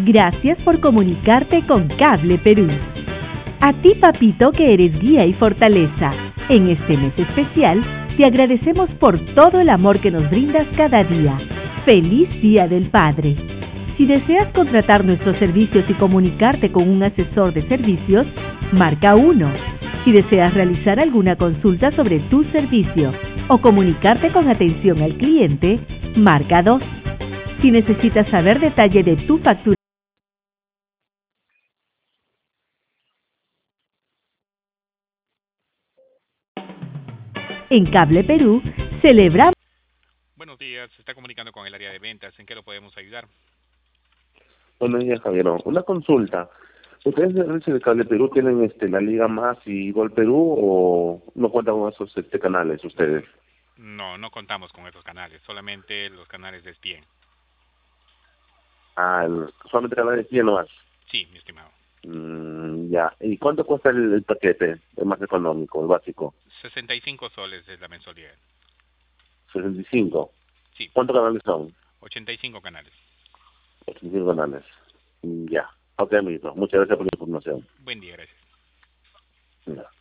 Gracias por comunicarte con Cable Perú. A ti, papito, que eres guía y fortaleza. En este mes especial, te agradecemos por todo el amor que nos brindas cada día. ¡Feliz Día del Padre! Si deseas contratar nuestros servicios y comunicarte con un asesor de servicios, marca 1. Si deseas realizar alguna consulta sobre tu servicio o comunicarte con atención al cliente, marca 2. Si necesitas saber detalle de tu factura, en Cable Perú, celebramos. Buenos días, se está comunicando con el área de ventas. ¿En qué lo podemos ayudar? Buenos días, Javier. Una consulta. ¿Ustedes de Cable Perú tienen la Liga Más y Gol Perú o no cuentan con esos canales ustedes? No, no contamos con esos canales, solamente los canales de ESPN. Solamente canales de no más. Sí, mi estimado. Ya. ¿Y cuánto cuesta el paquete, el más económico, el básico? 65 soles es la mensualidad. 65. Sí, ¿Cuántos canales son? 85 canales. 85 canales. Ya. Ok, amigo. Muchas gracias por la información. Buen día, gracias. Ya.